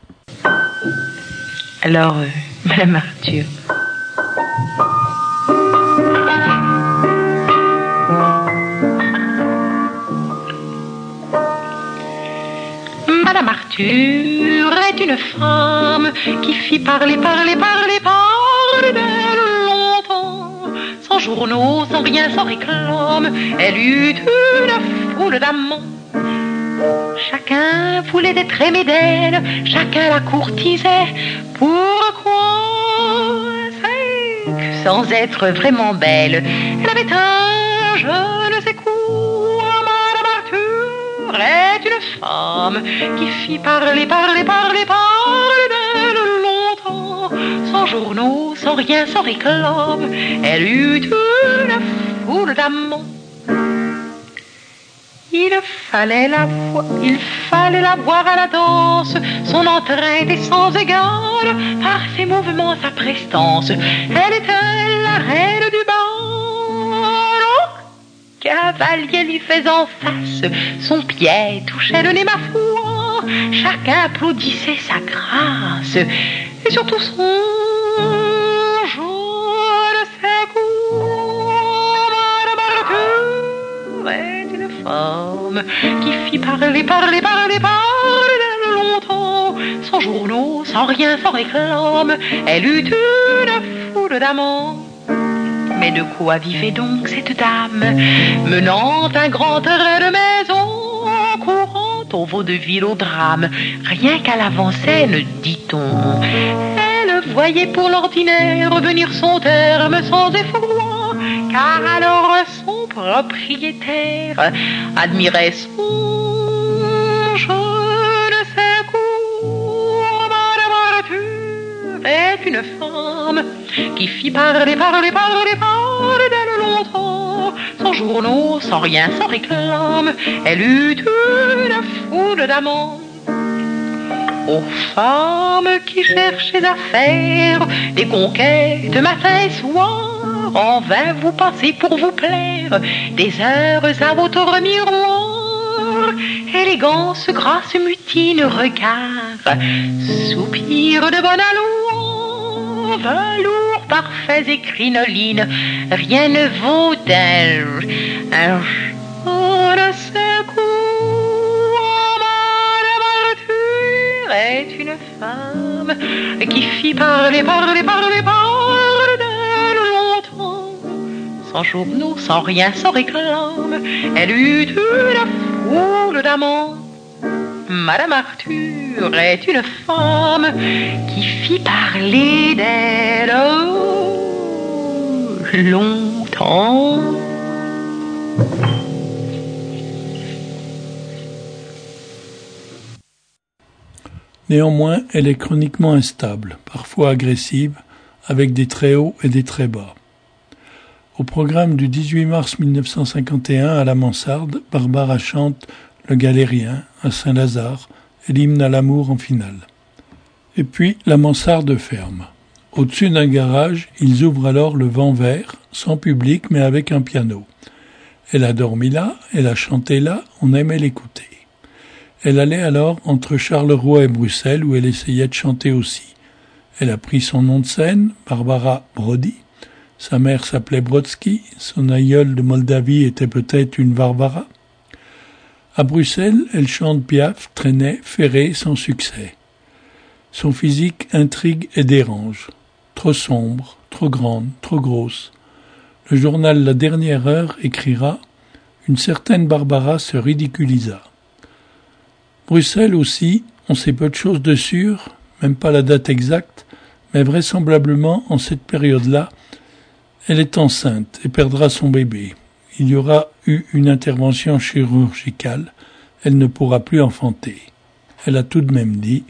Alors, euh, Madame Arthur. Madame Arthur est une femme qui fit parler, parler, parler, parler d'elle longtemps. Sans journaux, sans rien, sans réclame, elle eut une foule d'amants. Chacun voulait être aimé d'elle, chacun la courtisait. Pourquoi? C'est que sans être vraiment belle, elle avait un je ne sais quoi. Madame Arthur est une femme qui fit parler, parler, parler, parler d'elle longtemps. Sans journaux, sans rien, sans réclame, elle eut une foule d'amants. Il fallait la voir, il fallait la voir à la danse. Son entrain était sans égal, par ses mouvements, sa prestance. Elle était la reine du bal. Cavalier lui faisant face, son pied touchait le nez, ma foi. Chacun applaudissait sa grâce, et surtout son je ne sais quoi. Madame Arthur est une femme qui fit parler, parler, parler, parler d'elle longtemps. Sans journaux, sans rien, sans réclame, elle eut une foule d'amants. Mais de quoi vivait donc cette dame, menant un grand terrain de maison, courant au vaudeville au drame, rien qu'à l'avant-scène, dit-on. Elle voyait pour l'ordinaire venir son terme sans effroi, car alors son propriétaire admirait son je ne sais quoi. Madame Arthur est une femme qui fit parler, parler, parler, parler d'elle longtemps. Sans journaux, sans rien, sans réclame, elle eut une foule d'amants. Aux femmes qui cherchaient à faire des conquêtes matin et soir, En vain vous passez pour vous plaire des heures à votre miroir. Élégance, grâce, mutine, regard, soupir de bon aloi, velours, parfaits et crinoline, rien ne vaut un, un jour de secours. Madame Arthur est une femme qui fit parler, parler, parler, parler d'elle longtemps, sans journaux, sans rien, sans réclame. Elle eut une foule d'amants. Madame Arthur est une femme qui fit parler d'elle longtemps. Néanmoins, elle est chroniquement instable, parfois agressive, avec des très hauts et des très bas. Au programme du dix-huit mars mille neuf cent cinquante et un à la Mansarde, Barbara chante Le Galérien à Saint-Lazare et l'hymne à l'amour en finale. Et puis la Mansarde ferme. Au-dessus d'un garage, ils ouvrent alors le Vent Vert, sans public mais avec un piano. Elle a dormi là, elle a chanté là, on aimait l'écouter. Elle allait alors entre Charleroi et Bruxelles où elle essayait de chanter aussi. Elle a pris son nom de scène, Barbara Brody. Sa mère s'appelait Brodsky, son aïeul de Moldavie était peut-être une Barbara. À Bruxelles, elle chante Piaf, Trenet, Ferré sans succès. Son physique intrigue et dérange. Trop sombre, trop grande, trop grosse. Le journal La Dernière Heure écrira « Une certaine Barbara se ridiculisa ». Bruxelles aussi, on sait peu de choses de sûr, même pas la date exacte, mais vraisemblablement en cette période-là, elle est enceinte et perdra son bébé. Il y aura eu une intervention chirurgicale, elle ne pourra plus enfanter. Elle a tout de même dit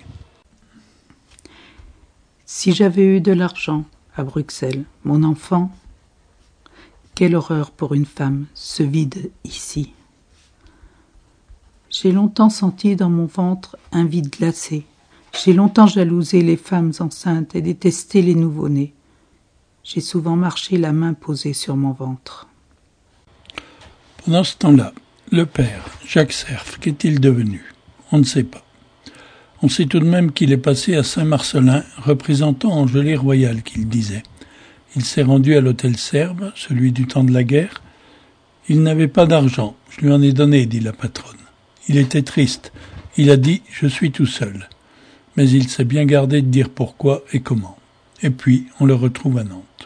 « Si j'avais eu de l'argent à Bruxelles, mon enfant, quelle horreur pour une femme, ce vide ici. J'ai longtemps senti dans mon ventre un vide glacé. J'ai longtemps jalousé les femmes enceintes et détesté les nouveau-nés. J'ai souvent marché la main posée sur mon ventre. » Pendant ce temps-là, le père, Jacques Serf, qu'est-il devenu? On ne sait pas. On sait tout de même qu'il est passé à Saint-Marcellin, représentant en gelée royale, qu'il disait. Il s'est rendu à l'hôtel Serbe, celui du temps de la guerre. Il n'avait pas d'argent, je lui en ai donné, dit la patronne. Il était triste. Il a dit « je suis tout seul ». Mais il s'est bien gardé de dire pourquoi et comment. Et puis, on le retrouve à Nantes.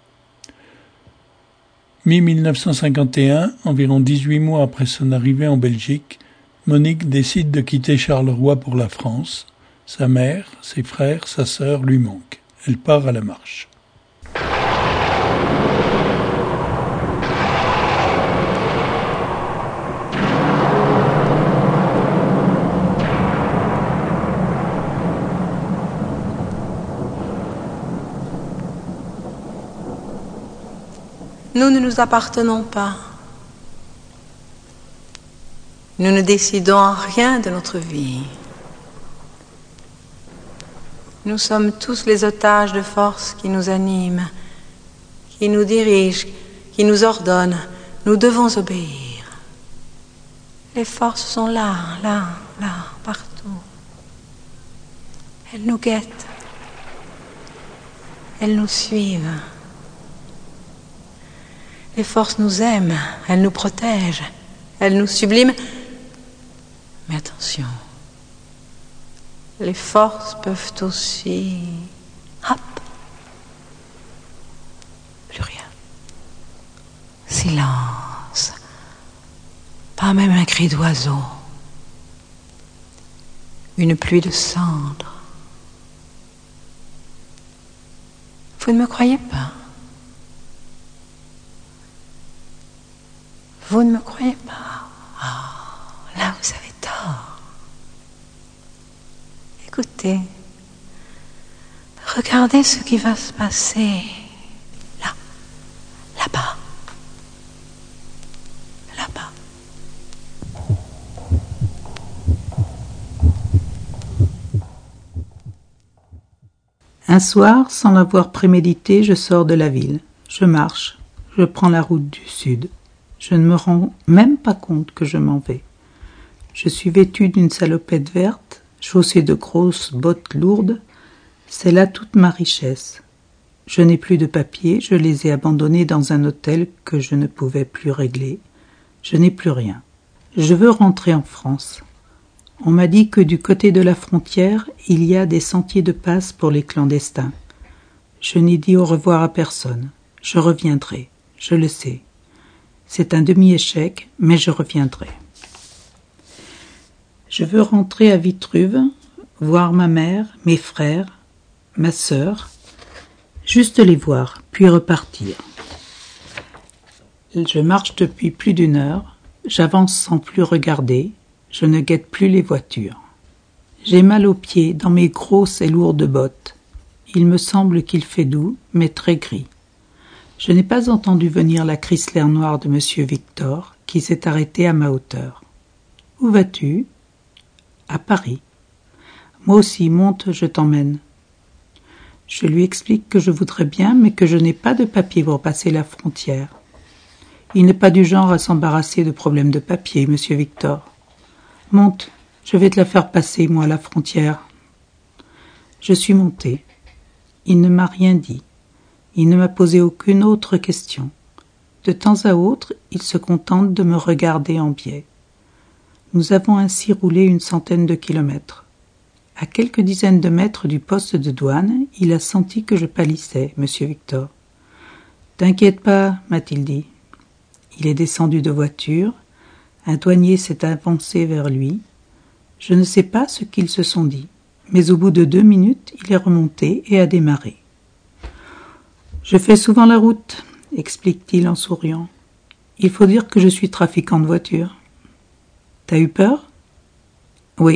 mi mille neuf cent cinquante et un, environ dix-huit mois après son arrivée en Belgique, Monique décide de quitter Charleroi pour la France. Sa mère, ses frères, sa sœur lui manquent. Elle part à la marche. Nous ne nous appartenons pas. Nous ne décidons en rien de notre vie. Nous sommes tous les otages de forces qui nous animent, qui nous dirigent, qui nous ordonnent. Nous devons obéir. Les forces sont là, là, là, partout. Elles nous guettent. Elles nous suivent. Les forces nous aiment, elles nous protègent, elles nous subliment. Mais attention, les forces peuvent aussi... Hop, plus rien. Silence, pas même un cri d'oiseau. Une pluie de cendres. Vous ne me croyez pas? Vous ne me croyez pas? Oh, là vous avez tort. Écoutez, regardez ce qui va se passer là, là-bas, là-bas. Un soir, sans l'avoir prémédité, je sors de la ville. Je marche, je prends la route du sud. Je ne me rends même pas compte que je m'en vais. Je suis vêtue d'une salopette verte, chaussée de grosses bottes lourdes. C'est là toute ma richesse. Je n'ai plus de papiers, je les ai abandonnés dans un hôtel que je ne pouvais plus régler. Je n'ai plus rien. Je veux rentrer en France. On m'a dit que du côté de la frontière, il y a des sentiers de passe pour les clandestins. Je n'ai dit au revoir à personne. Je reviendrai, je le sais. C'est un demi-échec, mais je reviendrai. Je veux rentrer à Vitruve, voir ma mère, mes frères, ma sœur, juste les voir, puis repartir. Je marche depuis plus d'une heure, j'avance sans plus regarder, je ne guette plus les voitures. J'ai mal aux pieds dans mes grosses et lourdes bottes. Il me semble qu'il fait doux, mais très gris. Je n'ai pas entendu venir la Chrysler noire de Monsieur Victor, qui s'est arrêtée à ma hauteur. « Où vas-tu ?»« À Paris. »« Moi aussi, monte, je t'emmène. » Je lui explique que je voudrais bien, mais que je n'ai pas de papier pour passer la frontière. Il n'est pas du genre à s'embarrasser de problèmes de papier, Monsieur Victor. « Monte, je vais te la faire passer, moi, la frontière. » Je suis montée. Il ne m'a rien dit. Il ne m'a posé aucune autre question. De temps à autre, il se contente de me regarder en biais. Nous avons ainsi roulé une centaine de kilomètres. À quelques dizaines de mètres du poste de douane, il a senti que je pâlissais, Monsieur Victor. « T'inquiète pas, m'a-t-il dit. » Il est descendu de voiture. Un douanier s'est avancé vers lui. Je ne sais pas ce qu'ils se sont dit, mais au bout de deux minutes, il est remonté et a démarré. « Je fais souvent la route, » explique-t-il en souriant. « Il faut dire que je suis trafiquant de voitures. »« T'as eu peur ?»« Oui. »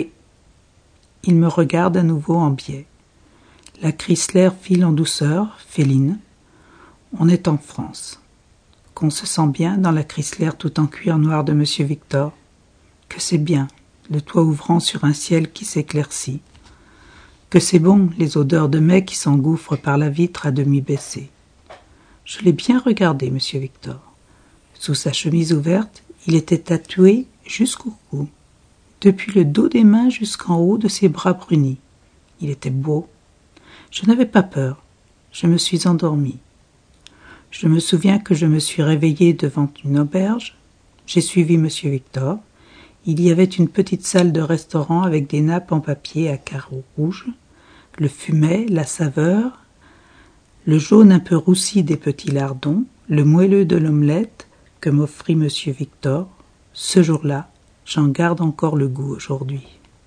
Il me regarde à nouveau en biais. La Chrysler file en douceur, féline. On est en France. Qu'on se sent bien dans la Chrysler tout en cuir noir de Monsieur Victor. Que c'est bien, le toit ouvrant sur un ciel qui s'éclaircit. Que c'est bon, les odeurs de mai qui s'engouffrent par la vitre à demi baissée. Je l'ai bien regardé, Monsieur Victor. Sous sa chemise ouverte, il était tatoué jusqu'au cou, depuis le dos des mains jusqu'en haut de ses bras brunis. Il était beau. Je n'avais pas peur. Je me suis endormie. Je me souviens que je me suis réveillée devant une auberge. J'ai suivi Monsieur Victor. Il y avait une petite salle de restaurant avec des nappes en papier à carreaux rouges, le fumet, la saveur, le jaune un peu roussi des petits lardons, le moelleux de l'omelette que m'offrit Monsieur Victor. Ce jour-là, j'en garde encore le goût aujourd'hui.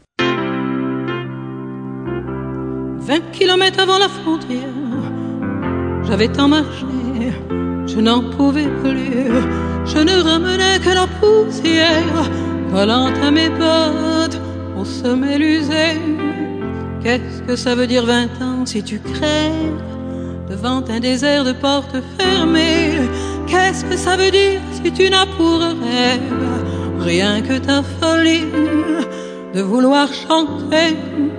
Vingt kilomètres avant la frontière, j'avais tant marché, je n'en pouvais plus. Je ne ramenais que la poussière collant à mes bottes au sommet usé. Qu'est-ce que ça veut dire vingt ans si tu crèves devant un désert de portes fermées? Qu'est-ce que ça veut dire si tu n'as pour rêve rien que ta folie de vouloir chanter?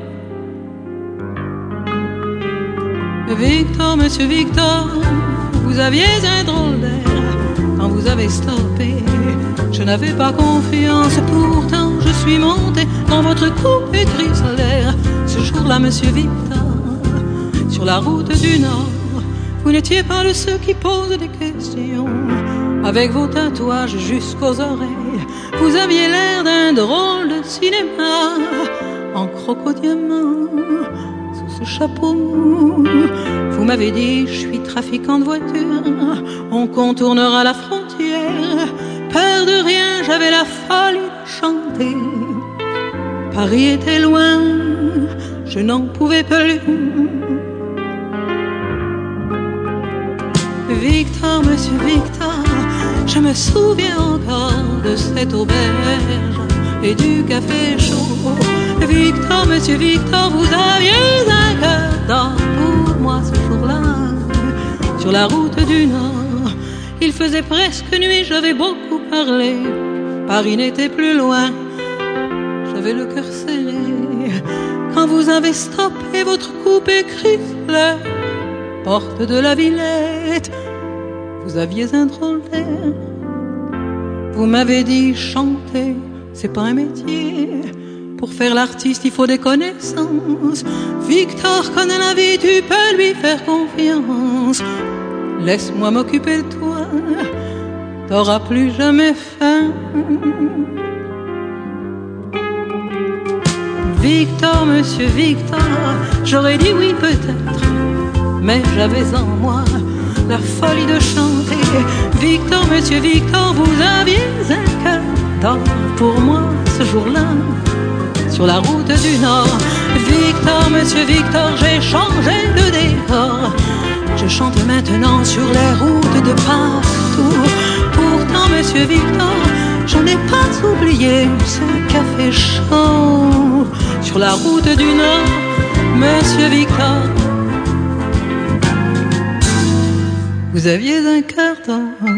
Victor, Monsieur Victor, vous aviez un drôle d'air quand vous avez stoppé. Je n'avais pas confiance, pourtant je suis monté dans votre coupé Chrysler. Ce jour-là, Monsieur Victor, sur la route du Nord, vous n'étiez pas de ceux qui posent des questions. Avec vos tatouages jusqu'aux oreilles, vous aviez l'air d'un drôle de cinéma en crocodiamant sous ce chapeau. Vous m'avez dit, je suis trafiquant de voitures, on contournera la frontière. Peur de rien, j'avais la folie de chanter. Paris était loin, je n'en pouvais plus. Victor, Monsieur Victor, je me souviens encore de cette auberge et du café chaud. Victor, Monsieur Victor, vous aviez un cœur d'or pour moi ce jour-là. Sur la route du Nord, il faisait presque nuit, j'avais beaucoup parlé. Paris n'était plus loin, j'avais le cœur serré. Quand vous avez stoppé votre coupé Chrysler, porte de la Villette, Vous aviez un drôle d'air. Vous m'avez dit chanter, c'est pas un métier. Pour faire l'artiste, il faut des connaissances. Victor connaît la vie, tu peux lui faire confiance. Laisse-moi m'occuper de toi, t'auras plus jamais faim. Victor, monsieur Victor, j'aurais dit oui peut-être, mais j'avais en moi la folie de chanter. Victor, monsieur Victor, vous aviez un cœur d'or pour moi ce jour-là, sur la route du Nord. Victor, monsieur Victor, j'ai changé de décor. Je chante maintenant sur les routes de partout. Pourtant, monsieur Victor, je n'ai pas oublié ce café chaud sur la route du Nord, monsieur Victor. Vous aviez un cœur d'or.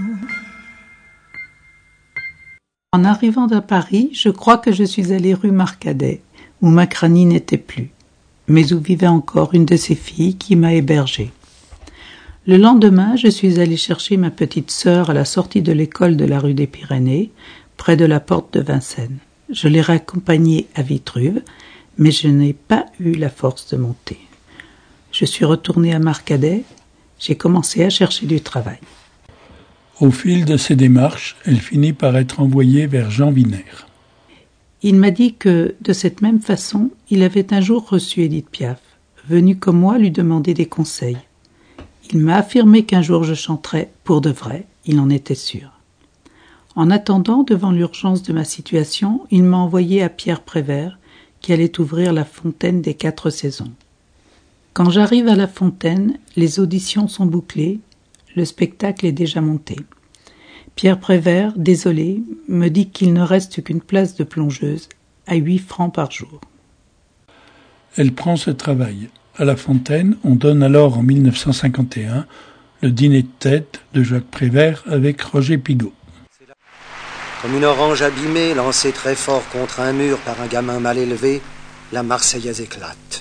En arrivant à Paris, je crois que je suis allée rue Marcadet, où Macrani n'était plus, mais où vivait encore une de ses filles qui m'a hébergée. Le lendemain, je suis allée chercher ma petite sœur à la sortie de l'école de la rue des Pyrénées, près de la porte de Vincennes. Je l'ai raccompagnée à Vitruve, mais je n'ai pas eu la force de monter. Je suis retournée à Marcadet, j'ai commencé à chercher du travail. Au fil de ses démarches, elle finit par être envoyée vers Jean Wiener. Il m'a dit que, de cette même façon, il avait un jour reçu Édith Piaf, venue comme moi lui demander des conseils. Il m'a affirmé qu'un jour je chanterais pour de vrai, il en était sûr. En attendant, devant l'urgence de ma situation, il m'a envoyé à Pierre Prévert, qui allait ouvrir la Fontaine des Quatre Saisons. Quand j'arrive à la Fontaine, les auditions sont bouclées, le spectacle est déjà monté. Pierre Prévert, désolé, me dit qu'il ne reste qu'une place de plongeuse à huit francs par jour. Elle prend ce travail. À la Fontaine, on donne alors en mille neuf cent cinquante et un le dîner de tête de Jacques Prévert avec Roger Pigault. Comme une orange abîmée lancée très fort contre un mur par un gamin mal élevé, la Marseillaise éclate.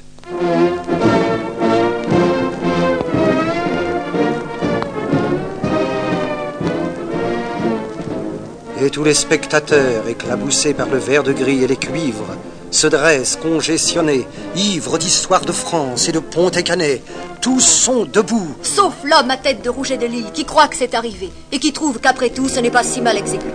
Et tous les spectateurs, éclaboussés par le verre de gris et les cuivres, se dressent congestionnés, ivres d'histoire de France et de Pont-et-Canet. Tous sont debout. Sauf l'homme à tête de rouge et de lille, qui croit que c'est arrivé, et qui trouve qu'après tout, ce n'est pas si mal exécuté.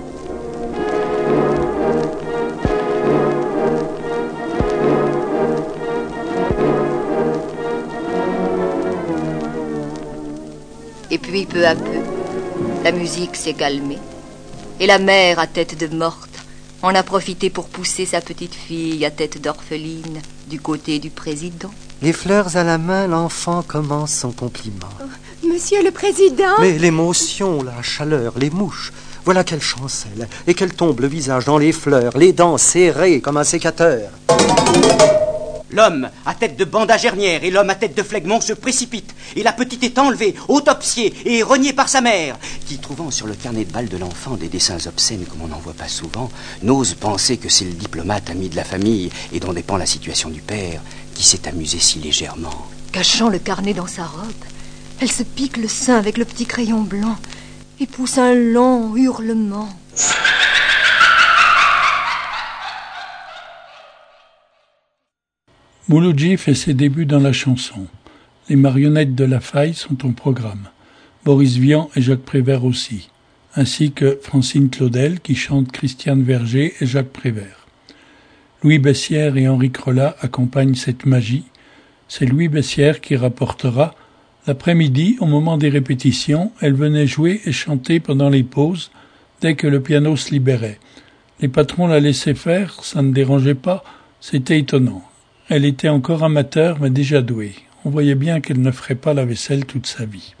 Et puis, peu à peu, la musique s'est calmée, et la mère à tête de morte en a profité pour pousser sa petite fille à tête d'orpheline du côté du président. Les fleurs à la main, l'enfant commence son compliment. Oh, Monsieur le Président! Mais l'émotion, la chaleur, les mouches, voilà qu'elle chancelle et qu'elle tombe le visage dans les fleurs, les dents serrées comme un sécateur. L'homme à tête de bandage hernière et l'homme à tête de phlegmon se précipitent, et la petite est enlevée, autopsiée et reniée par sa mère, qui, trouvant sur le carnet de bal de l'enfant des dessins obscènes comme on n'en voit pas souvent, n'ose penser que c'est le diplomate ami de la famille et dont dépend la situation du père, qui s'est amusé si légèrement. Cachant le carnet dans sa robe, elle se pique le sein avec le petit crayon blanc et pousse un long hurlement. Mouloudji fait ses débuts dans la chanson. Les marionnettes de La Faille sont au programme. Boris Vian et Jacques Prévert aussi, ainsi que Francine Claudel qui chante Christiane Verger et Jacques Prévert. Louis Bessières et Henri Crolla accompagnent cette magie. C'est Louis Bessières qui rapportera « L'après-midi, au moment des répétitions, elle venait jouer et chanter pendant les pauses, dès que le piano se libérait. Les patrons la laissaient faire, ça ne dérangeait pas, c'était étonnant. Elle était encore amateur, mais déjà douée. On voyait bien qu'elle ne ferait pas la vaisselle toute sa vie.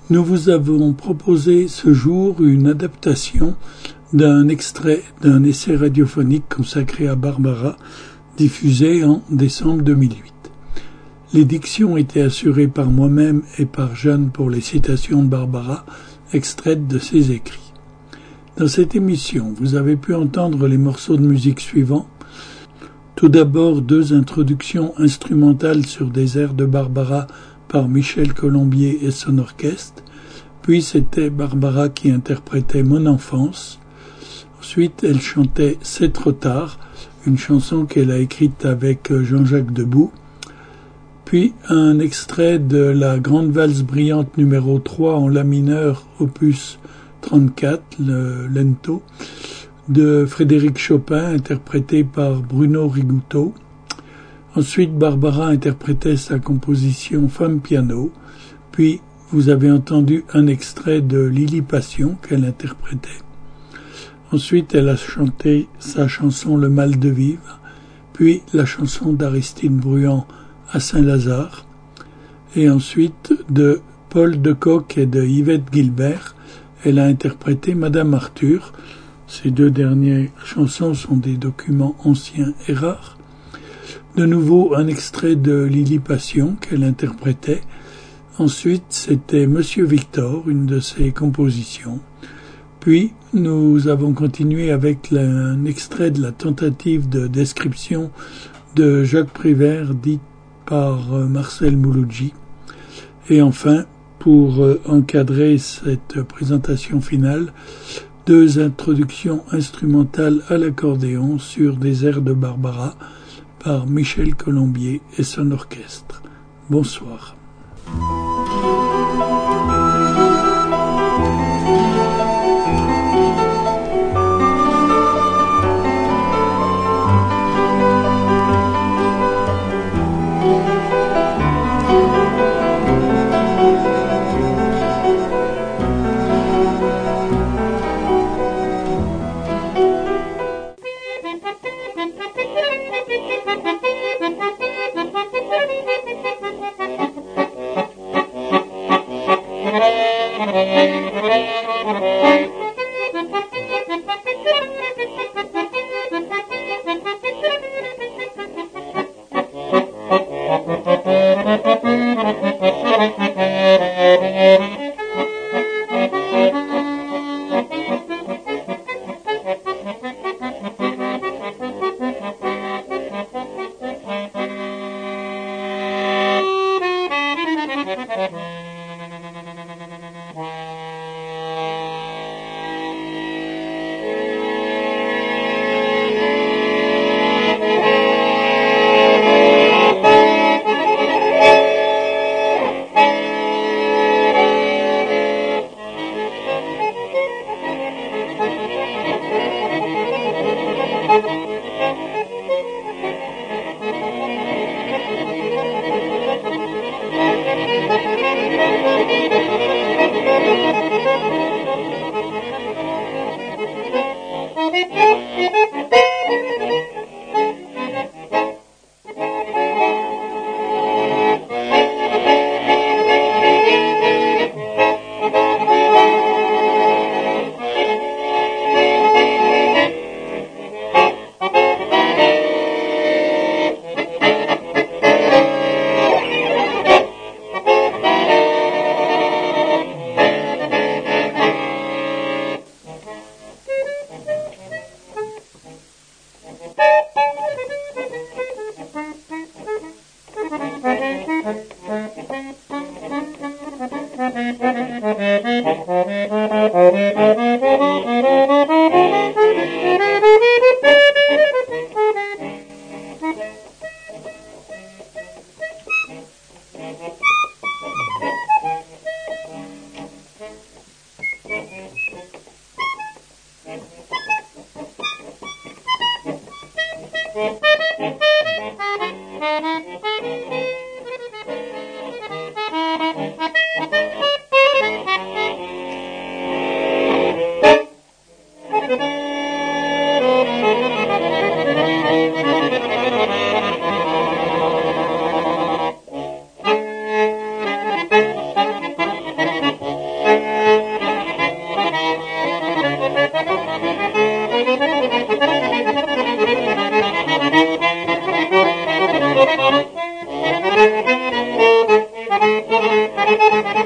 Nous vous avons proposé ce jour une adaptation d'un extrait d'un essai radiophonique consacré à Barbara, diffusé en décembre deux mille huit. L'édiction était assurée par moi-même et par Jeanne pour les citations de Barbara, extraites de ses écrits. Dans cette émission, vous avez pu entendre les morceaux de musique suivants. Tout d'abord, deux introductions instrumentales sur des airs de Barbara par Michel Colombier et son orchestre. Puis c'était Barbara qui interprétait Mon enfance. Ensuite, elle chantait C'est trop tard, une chanson qu'elle a écrite avec Jean-Jacques Debout. Puis un extrait de la Grande valse brillante numéro trois en la mineur, opus trente-quatre, le Lento, de Frédéric Chopin, interprété par Bruno Rigouteau. Ensuite, Barbara interprétait sa composition Femme piano. Puis, vous avez entendu un extrait de Lily Passion qu'elle interprétait. Ensuite, elle a chanté sa chanson Le mal de vivre. Puis, la chanson d'Aristide Bruand à Saint-Lazare. Et ensuite, de Paul Decocq et de Yvette Gilbert, elle a interprété Madame Arthur. Ces deux dernières chansons sont des documents anciens et rares. De nouveau, un extrait de Lily Passion qu'elle interprétait. Ensuite, c'était Monsieur Victor, une de ses compositions. Puis, nous avons continué avec un extrait de la tentative de description de Jacques Prévert, dite par Marcel Mouloudji. Et enfin, pour encadrer cette présentation finale, deux introductions instrumentales à l'accordéon sur des airs de Barbara par Michel Colombier et son orchestre. Bonsoir. Thank you. Thank you.